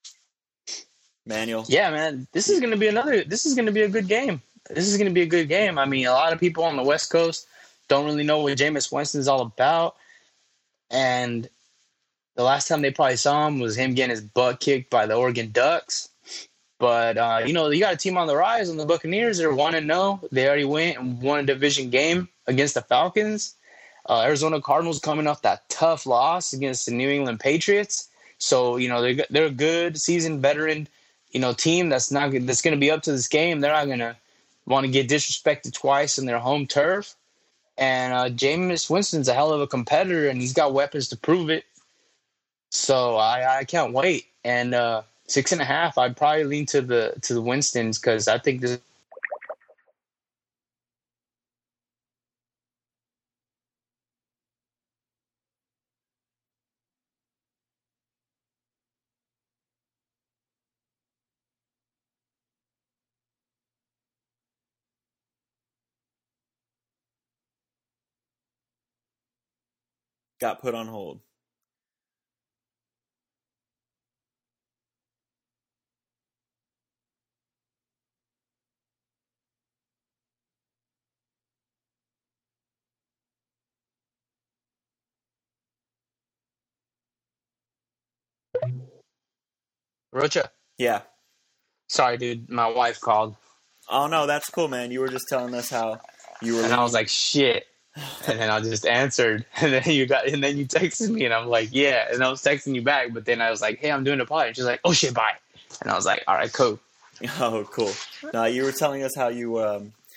Manuel? Yeah, man, this is going to be another. This is going to be a good game. This is going to be a good game. I mean, a lot of people on the West Coast don't really know what Jameis Winston is all about, and the last time they probably saw him was him getting his butt kicked by the Oregon Ducks. But uh, you know, you got a team on the rise, and the Buccaneers are one and zero. They already went and won a division game against the Falcons. Uh, Arizona Cardinals coming off that tough loss against the New England Patriots. So you know they're they're a good seasoned veteran, you know, team that's not that's going to be up to this game. They're not going to want to get disrespected twice in their home turf. And uh, Jameis Winston's a hell of a competitor, and he's got weapons to prove it. So I, I can't wait. And uh, six and a half, I'd probably lean to the to the Winstons because I think this. Got put on hold. Rocha. Yeah. Sorry, dude. My wife called. Oh, no, that's cool, man. You were just telling us how you were... And I was like, shit. And then I just answered. And then you got, and then you texted me, and I'm like, yeah. And I was texting you back, but then I was like, hey, I'm doing a pod. And she's like, oh, shit, bye. And I was like, all right, cool. Oh, cool. Now, you were telling us how you um,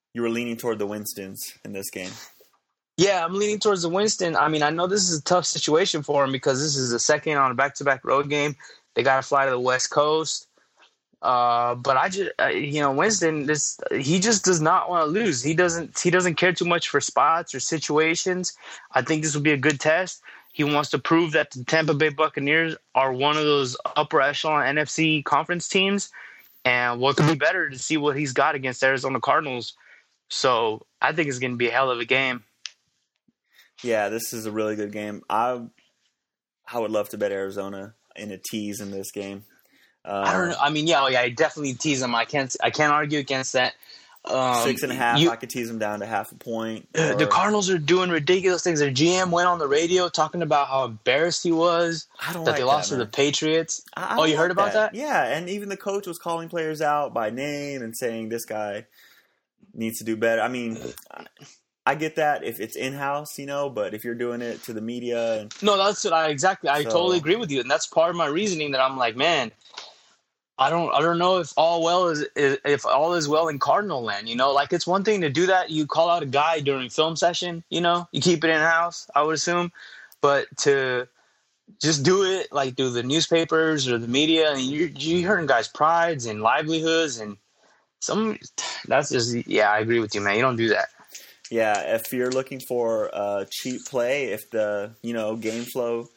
you were leaning toward the Winstons in this game. Yeah, I'm leaning towards the Winston. I mean, I know this is a tough situation for him because this is the second on a back-to-back road game. They got to fly to the West Coast. Uh, but I just, uh, you know, Winston, this he just does not want to lose. He doesn't. He doesn't care too much for spots or situations. I think this will be a good test. He wants to prove that the Tampa Bay Buccaneers are one of those upper echelon N F C conference teams, and what could be better to see what he's got against Arizona Cardinals. So I think it's going to be a hell of a game. Yeah, this is a really good game. I I would love to bet Arizona in a tease in this game. Uh, I don't know. I mean, yeah, yeah, I definitely tease them. I can't. I can't argue against that. Um, six and a half. You, I could tease them down to half a point. Or, the Cardinals are doing ridiculous things. Their G M went on the radio talking about how embarrassed he was I don't that like they lost that, to the Patriots. I, I oh, you like heard about that? that? Yeah, and even the coach was calling players out by name and saying this guy needs to do better. I mean. I get that if it's in-house, you know, but if you're doing it to the media. And no, that's what I exactly. I so, totally agree with you. And that's part of my reasoning that I'm like, man, I don't I don't know if all well is, if all is well in Cardinal land, you know, like it's one thing to do that. You call out a guy during film session, you know, you keep it in-house, I would assume. But to just do it like through the newspapers or the media, and you're, you're hurting guys' prides and livelihoods and some, that's just, yeah, I agree with you, man. You don't do that. Yeah, if you're looking for a cheap play, if the, you know, game flow,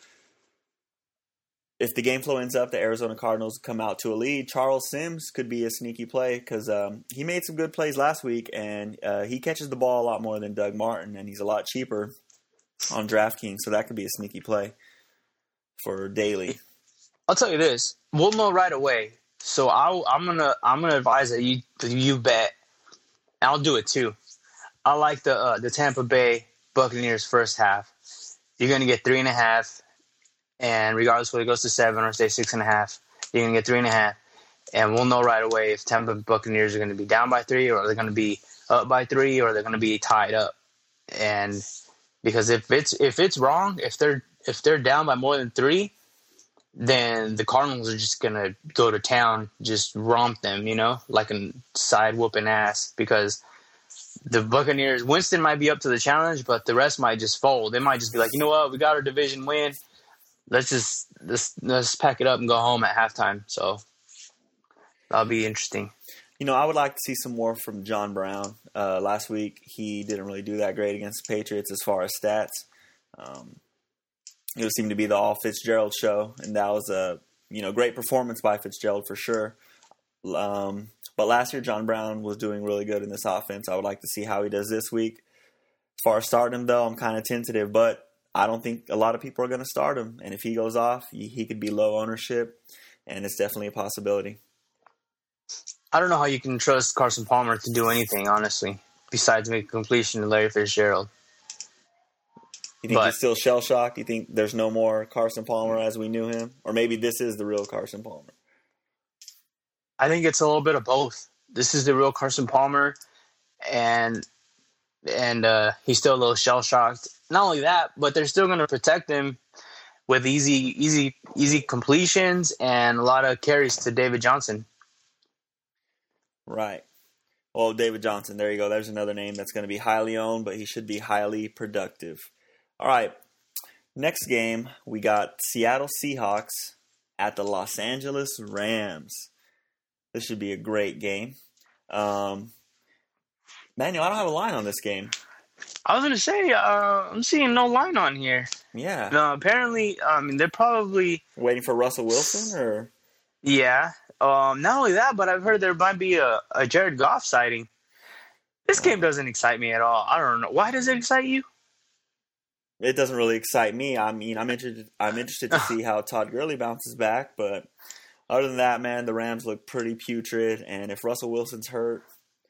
if the game flow ends up, the Arizona Cardinals come out to a lead, Charles Sims could be a sneaky play because um, he made some good plays last week, and uh, he catches the ball a lot more than Doug Martin, and he's a lot cheaper on DraftKings, so that could be a sneaky play for daily. I'll tell you this: we'll know right away. So I'll, I'm gonna I'm gonna advise that you you bet, and I'll do it too. I like the uh, the Tampa Bay Buccaneers first half. You're going to get three and a half, and regardless whether it goes to seven or say six and a half, you're going to get three and a half, and we'll know right away if Tampa Buccaneers are going to be down by three or they're going to be up by three or they're going to be tied up. And because if it's if it's wrong, if they're if they're down by more than three, then the Cardinals are just going to go to town, just romp them, you know, like a side whooping ass because the Buccaneers, Winston might be up to the challenge, but the rest might just fold. They might just be like, you know what, we got our division win. Let's just let's, let's pack it up and go home at halftime. So that'll be interesting. You know, I would like to see some more from John Brown. Uh, last week, he didn't really do that great against the Patriots as far as stats. Um, it seemed to be the all Fitzgerald show, and that was a you know great performance by Fitzgerald for sure. Um, But last year, John Brown was doing really good in this offense. I would like to see how he does this week. As far as starting him, though, I'm kind of tentative, but I don't think a lot of people are going to start him. And if he goes off, he, he could be low ownership, and it's definitely a possibility. I don't know how you can trust Carson Palmer to do anything, honestly, besides make a completion to Larry Fitzgerald. You think but, he's still shell-shocked? You think there's no more Carson Palmer as we knew him? Or maybe this is the real Carson Palmer? I think it's a little bit of both. This is the real Carson Palmer, and and uh, he's still a little shell-shocked. Not only that, but they're still going to protect him with easy, easy, easy completions and a lot of carries to David Johnson. Right. Well, David Johnson, there you go. There's another name that's going to be highly owned, but he should be highly productive. All right. Next game, we got Seattle Seahawks at the Los Angeles Rams. This should be a great game. Um, Manuel, I don't have a line on this game. I was going to say, uh, I'm seeing no line on here. Yeah. No, apparently, I mean, they're probably waiting for Russell Wilson, or yeah. Um, not only that, but I've heard there might be a, a Jared Goff sighting. This game doesn't excite me at all. I don't know. Why does it excite you? It doesn't really excite me. I mean, I'm interested. I'm interested to see how Todd Gurley bounces back, but other than that, man, the Rams look pretty putrid, and if Russell Wilson's hurt,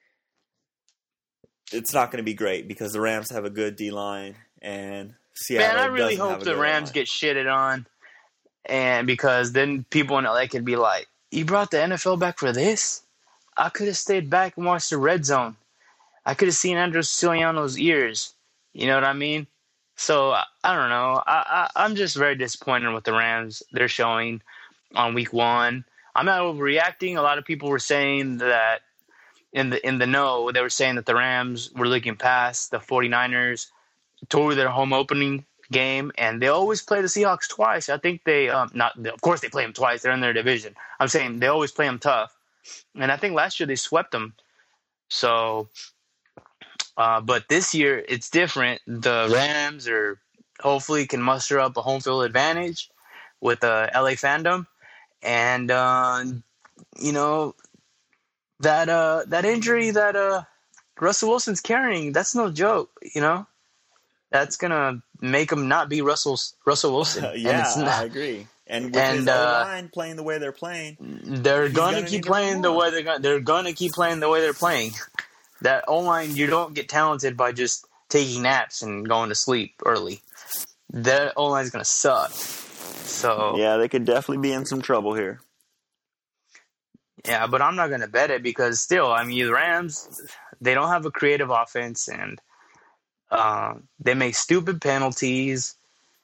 it's not going to be great because the Rams have a good D-line, and Seattle Man, I really doesn't hope have a the good Rams line. get shitted on, and because then people in L A could be like, you brought the N F L back for this? I could have stayed back and watched the Red Zone. I could have seen Andrew Siciliano's ears. You know what I mean? So, I, I don't know. I, I, I'm just very disappointed with the Rams they're showing on week one. I'm not overreacting. A lot of people were saying that in the in the know. They were saying that the Rams were looking past the 49ers toward their home opening game, and they always play the Seahawks twice. I think they um, not of course they play them twice. They're in their division. I'm saying they always play them tough, and I think last year they swept them. So, uh, but this year it's different. The Rams are hopefully can muster up a home field advantage with the L A fandom, and uh, you know that uh, that injury that uh, Russell Wilson's carrying, that's no joke. You know, that's gonna make him not be Russell's Russell Wilson. Uh, yeah, and it's not, I agree. And with and, his uh, O-line playing the way they're playing, they're gonna, gonna keep need to playing the perform. way they're gonna. They're gonna keep playing the way they're playing. That O-line, you don't get talented by just taking naps and going to sleep early. That O-line is gonna suck. So yeah, they could definitely be in some trouble here. yeah, but I'm not gonna bet it because still, I mean, the Rams, they don't have a creative offense, and uh, they make stupid penalties.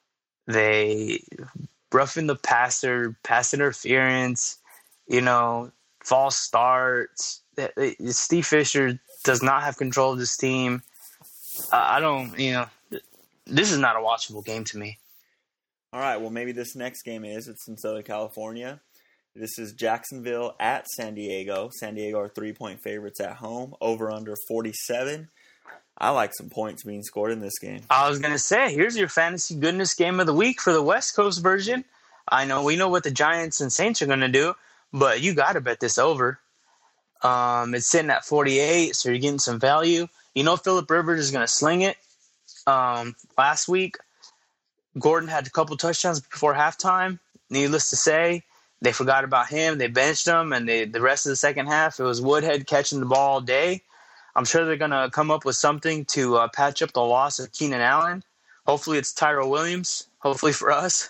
They roughing the passer, pass interference, you know, false starts. Steve Fisher does not have control of this team. Uh, I don't, you know, this is not a watchable game to me. All right, well, maybe this next game is. It's in Southern California. This is Jacksonville at San Diego. San Diego are three-point favorites at home, over under forty-seven. I like some points being scored in this game. I was going to say, here's your fantasy goodness game of the week for the West Coast version. I know we know what the Giants and Saints are going to do, but you got to bet this over. Um, it's sitting at forty-eight, so you're getting some value. You know Phillip Rivers is going to sling it. Um, last week, Gordon had a couple touchdowns before halftime. Needless to say, they forgot about him. They benched him, and they, the rest of the second half, it was Woodhead catching the ball all day. I'm sure they're going to come up with something to uh, patch up the loss of Keenan Allen. Hopefully it's Tyrell Williams, hopefully for us.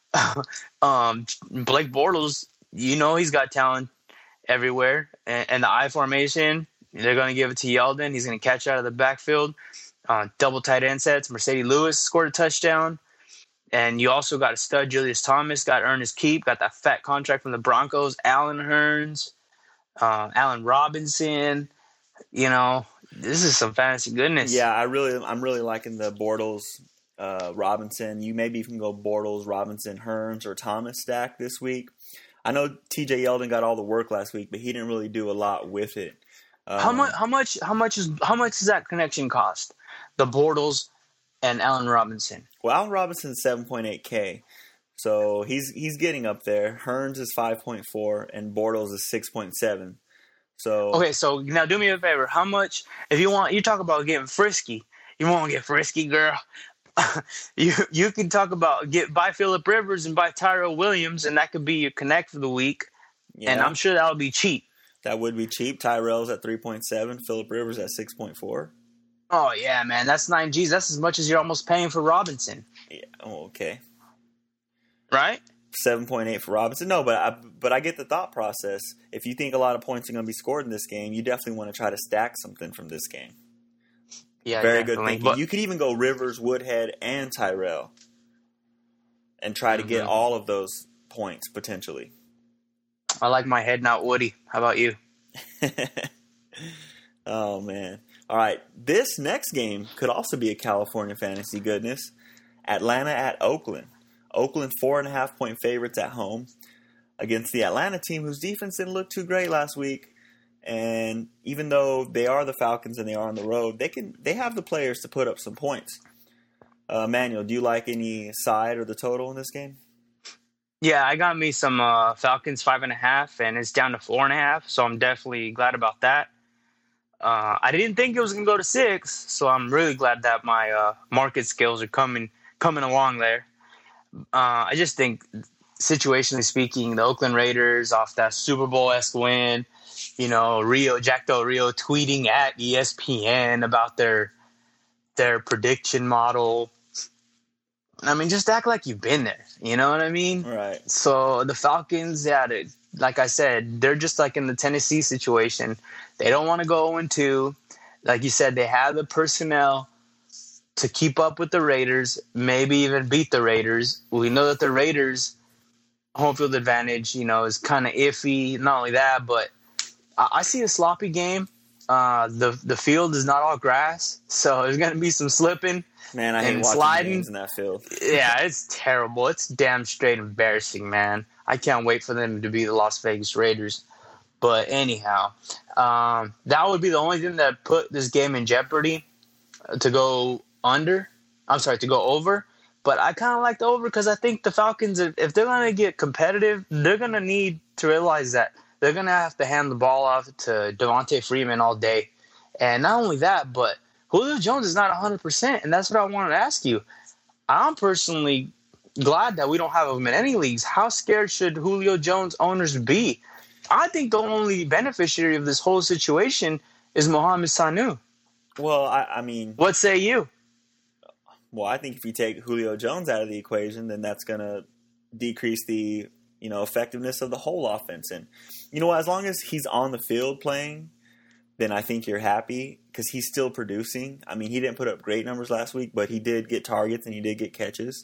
um, Blake Bortles, you know he's got talent everywhere. And, and the I formation, they're going to give it to Yeldon. He's going to catch out of the backfield. Uh, double tight end sets. Mercedes Lewis scored a touchdown. And you also got a stud, Julius Thomas, got to earn his keep, got that fat contract from the Broncos. Allen Hurns, uh, Allen Robinson. You know, this is some fantasy goodness. Yeah, I really, I'm really liking the Bortles, uh, Robinson. You maybe even go Bortles, Robinson, Hurns, or Thomas stack this week. I know T J Yeldon got all the work last week, but he didn't really do a lot with it. Um, How much? How much? How much is? How much does that connection cost? The Bortles and Allen Robinson. Well, Allen Robinson's seven point eight K, so he's he's getting up there. Hurns is five point four, and Bortles is six point seven. So Okay, so now do me a favor. How much? If you want, you talk about getting frisky. You want to get frisky, girl? you you can talk about get buy Phillip Rivers and buy Tyrell Williams, and that could be your connect for the week. yeah, And I'm sure that would be cheap. that would be cheap. Tyrell's at three point seven, Phillip Rivers at six point four. Oh yeah, man, that's nine G's. That's as much as you're almost paying for Robinson, Yeah, oh, okay. right? seven point eight for Robinson. No, but I, but I get the thought process. If you think a lot of points are going to be scored in this game, you definitely want to try to stack something from this game. Yeah, Very good definitely. thinking. But- You could even go Rivers, Woodhead, and Tyrell and try to get Mhm. all of those points potentially. I like my head, not Woody. How about you? Oh, man. All right. This next game could also be a California fantasy goodness. Atlanta at Oakland. Oakland four and a half point favorites at home against the Atlanta team whose defense didn't look too great last week. And even though they are the Falcons and they are on the road, they can they have the players to put up some points. Uh, Manuel, do you like any side or the total in this game? Yeah, I got me some uh, Falcons five and a half, and it's down to four and a half. So I'm definitely glad about that. Uh, I didn't think it was gonna go to six, so I'm really glad that my uh, market skills are coming coming along there. Uh, I just think, situationally speaking, the Oakland Raiders off that Super Bowl-esque win, you know, Rio Jack Del Rio tweeting at E S P N about their their prediction model. I mean, just act like you've been there. You know what I mean? Right. So the Falcons, yeah, they, like I said, they're just like in the Tennessee situation. They don't want to go oh and two. Like you said, they have the personnel to keep up with the Raiders, maybe even beat the Raiders. We know that the Raiders' home field advantage, you know, is kind of iffy. Not only that, but I, I see a sloppy game. Uh, the the field is not all grass, so there's gonna be some slipping. Man, I hate and watching sliding. games in that field. Yeah, it's terrible. It's damn straight embarrassing, man. I can't wait for them to be the Las Vegas Raiders. But anyhow, um, that would be the only thing that put this game in jeopardy to go under. I'm sorry, to go over. But I kind of like the over because I think the Falcons, if, if they're going to get competitive, they're going to need to realize that they're going to have to hand the ball off to Devontae Freeman all day. And not only that, but Julio Jones is not one hundred percent, and that's what I wanted to ask you. I'm personally glad that we don't have him in any leagues. How scared should Julio Jones owners be? I think the only beneficiary of this whole situation is Mohamed Sanu. Well, I, I mean... What say you? Well, I think if you take Julio Jones out of the equation, then that's going to decrease the, you know, effectiveness of the whole offense. And, you know, as long as he's on the field playing, then I think you're happy because he's still producing. I mean, he didn't put up great numbers last week, but he did get targets and he did get catches.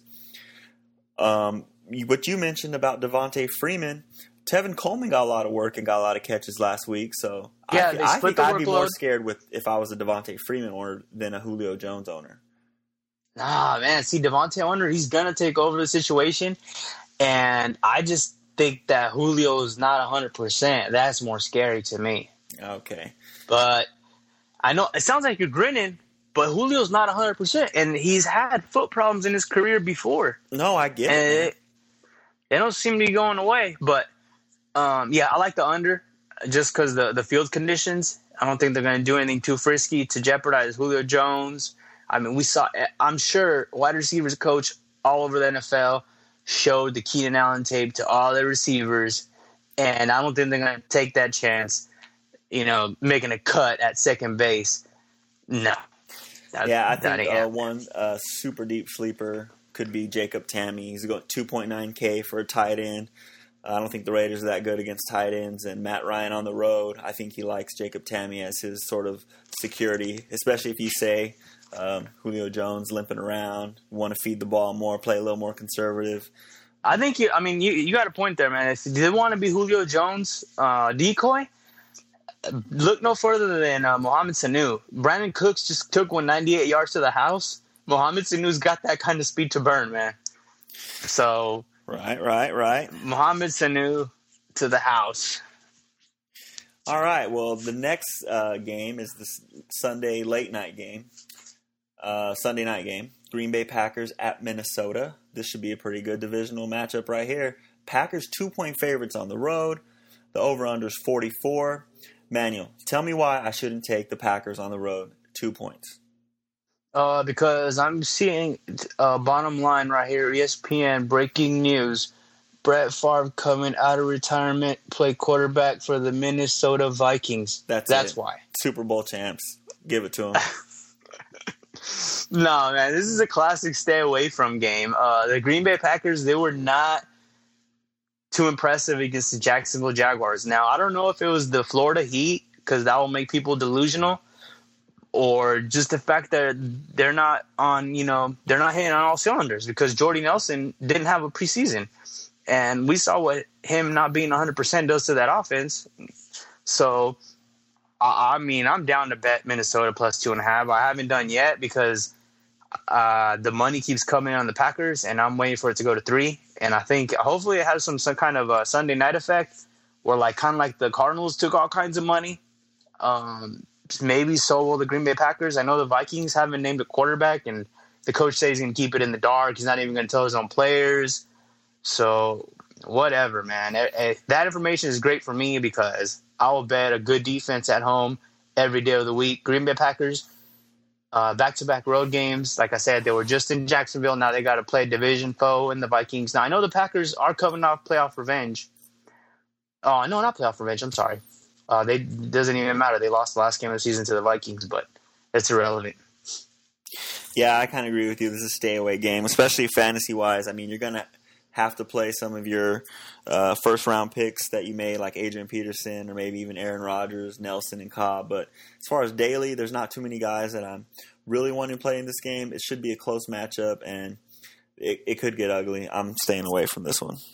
Um, what you mentioned about Devontae Freeman, Tevin Coleman got a lot of work and got a lot of catches last week. So yeah, I, they I split think the I'd be more workload. scared with if I was a Devontae Freeman owner than a Julio Jones owner. Nah, man. See, Devontae owner, he's going to take over the situation. And I just think that Julio is not one hundred percent. That's more scary to me. Okay. But I know it sounds like you're grinning, but Julio's not one hundred percent. And he's had foot problems in his career before. No, I get And it. it, they don't seem to be going away. But, um, yeah, I like the under just because the, the field conditions. I don't think they're going to do anything too frisky to jeopardize Julio Jones. I mean, we saw – I'm sure wide receivers coach all over the N F L showed the Keenan Allen tape to all their receivers, and I don't think they're going to take that chance, you know, making a cut at second base. No. That, Yeah, I that think ain't uh, happening. one uh, super deep sleeper could be Jacob Tamme. He's going two point nine K for a tight end. I don't think the Raiders are that good against tight ends, and Matt Ryan on the road, I think he likes Jacob Tamme as his sort of security, especially if you say um, Julio Jones limping around, want to feed the ball more, play a little more conservative. I think you. I mean, you you got a point there, man. If they want to be Julio Jones uh, decoy, look no further than uh, Mohamed Sanu. Brandon Cooks just took one ninety-eight yards to the house. Mohamed Sanu's got that kind of speed to burn, man. So Right, right, right. Mohamed Sanu to the house. All right, well, the next uh, game is the Sunday late night game, uh, Sunday night game. Green Bay Packers at Minnesota. This should be a pretty good divisional matchup right here. Packers two-point favorites on the road. The over-under is forty-four. Manuel, tell me why I shouldn't take the Packers on the road. Two points. Uh, because I'm seeing uh, bottom line right here, E S P N breaking news. Brett Favre coming out of retirement, play quarterback for the Minnesota Vikings. That's That's it. why. Super Bowl champs. Give it to them. No, man, this is a classic stay away from game. Uh, the Green Bay Packers, they were not too impressive against the Jacksonville Jaguars. Now, I don't know if it was the Florida heat, because that will make people delusional, or just the fact that they're not on, you know, they're not hitting on all cylinders because Jordy Nelson didn't have a preseason. And we saw what him not being one hundred percent does to that offense. So, I, I mean, I'm down to bet Minnesota plus two and a half. I haven't done yet because uh, the money keeps coming on the Packers, and I'm waiting for it to go to three. And I think hopefully it has some, some kind of a Sunday night effect where, like, kind of like the Cardinals took all kinds of money. Um, maybe so will the Green Bay Packers. I know the Vikings haven't named a quarterback, and the coach says he's going to keep it in the dark. He's not even going to tell his own players. So, whatever, man. That information is great for me because I will bet a good defense at home every day of the week. Green Bay Packers, uh, back-to-back road games. Like I said, they were just in Jacksonville. Now they got to play a division foe in the Vikings. Now, I know the Packers are coming off playoff revenge. Oh, no, not playoff revenge. I'm sorry. Uh, they doesn't even matter. They lost the last game of the season to the Vikings, but it's irrelevant. Yeah, I kind of agree with you. This is a stay-away game, especially fantasy-wise. I mean, you're going to have to play some of your uh, first-round picks that you made, like Adrian Peterson or maybe even Aaron Rodgers, Nelson, and Cobb. But as far as daily, there's not too many guys that I'm really wanting to play in this game. It should be a close matchup, and it, it could get ugly. I'm staying away from this one.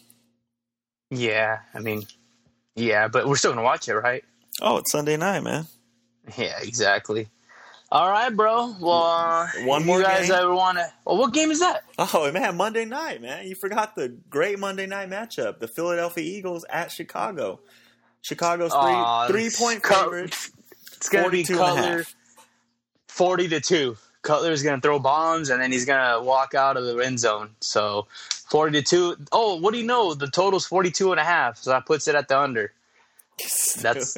Yeah, I mean, yeah, but we're still going to watch it, right? Oh, it's Sunday night, man. Yeah, exactly. All right, bro. Well, uh, One if more you guys game? ever want to? Well, what game is that? Oh, man, Monday night, man. You forgot the great Monday night matchup. The Philadelphia Eagles at Chicago. Chicago's three, Aw, three-point Cut- favorite. It's gonna be forty-two and a Cutler, half. forty to two. Cutler's gonna throw bombs, and then he's gonna walk out of the end zone. So, forty to two. Oh, what do you know? The total's forty-two and a half. So that puts it at the under. That's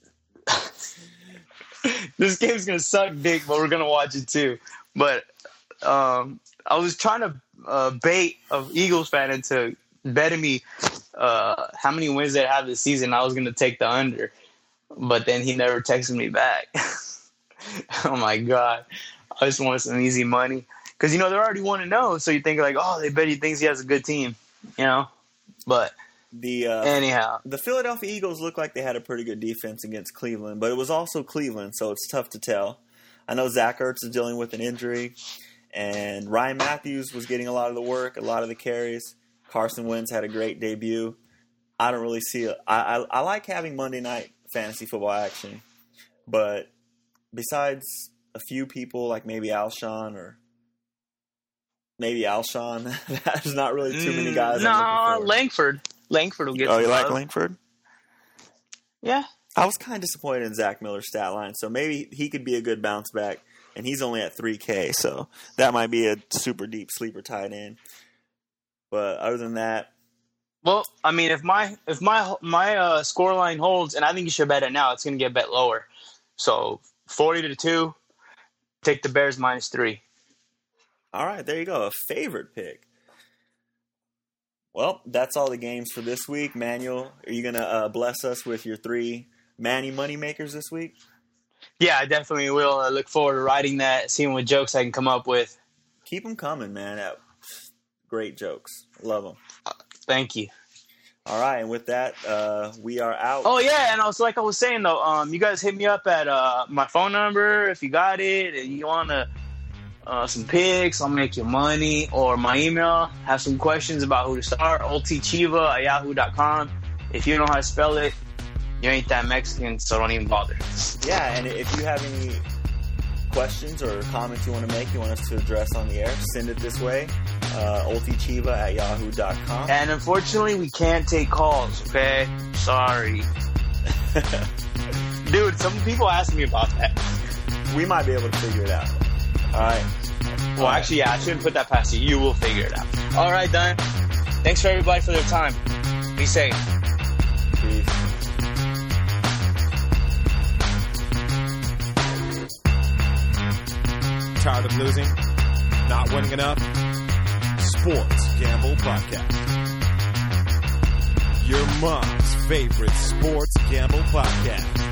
this game's gonna suck dick, but we're gonna watch it too. But um, I was trying to uh, bait an Eagles fan into betting me uh, how many wins they have this season. I was gonna take the under, but then he never texted me back. Oh my god! I just wanted some easy money because you know they're already one to know. So you think like, oh, they bet he thinks he has a good team, you know. But the uh, anyhow, the Philadelphia Eagles looked like they had a pretty good defense against Cleveland, but it was also Cleveland, so it's tough to tell. I know Zach Ertz is dealing with an injury, and Ryan Matthews was getting a lot of the work, a lot of the carries. Carson Wentz had a great debut. I don't really see it. I, I, I like having Monday night fantasy football action, but besides a few people like maybe Alshon or maybe Alshon, there's not really too many guys. No, I'm looking for. Langford. Langford will get. Oh, you some like love. Langford? Yeah. I was kind of disappointed in Zach Miller's stat line, so maybe he could be a good bounce back, and he's only at three K, so that might be a super deep sleeper tight end. But other than that, Well, I mean, if my if my my uh, score line holds, and I think you should bet it now, it's going to get bet lower. So forty to two, take the Bears minus three. all right, there you go, a favorite pick. Well, that's all the games for this week. Manuel, are you going to uh, bless us with your three Manny Moneymakers this week? Yeah, I definitely will. I look forward to writing that, seeing what jokes I can come up with. Keep them coming, man. Uh, Great jokes. Love them. Thank you. All right, and with that, uh, we are out. Oh yeah, and also like I was saying though, um, you guys hit me up at uh my phone number if you got it and you want to uh some picks, I'll make you money, or my email. Have some questions about who to start. Ultichiva at yahoo dot com. If you don't know how to spell it, you ain't that Mexican, so don't even bother. Yeah, and if you have any questions or comments you want to make, you want us to address on the air, send it this way. Uh, ultichiva at yahoo dot com. And unfortunately, we can't take calls. Okay, sorry, dude. Some people ask me about that. We might be able to figure it out. All right. Well, actually, yeah, I shouldn't put that past you. You will figure it out. All right, Don. Thanks for everybody for their time. Be safe. Peace. Tired of losing? Not winning enough? Sports Gamble Podcast. Your mom's favorite sports gamble podcast.